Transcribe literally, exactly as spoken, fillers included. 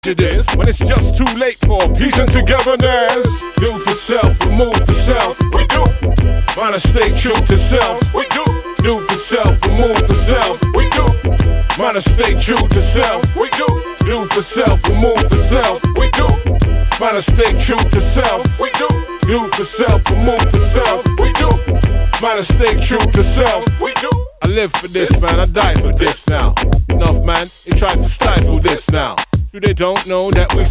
This when it's just too late for peace and togetherness. Do for self, remove for self. We do. Wanna stay true to self. We do. Do for self, remove for self. We do. Wanna stay true to self. We do. Do for self, remove for self. We do. Wanna stay true to self. We do. Do for self, remove for self. We do. Wanna stay true to self. We do. I live for this, man. I die for this now. Enough, man. They try to stifle this now. Do they don't know that we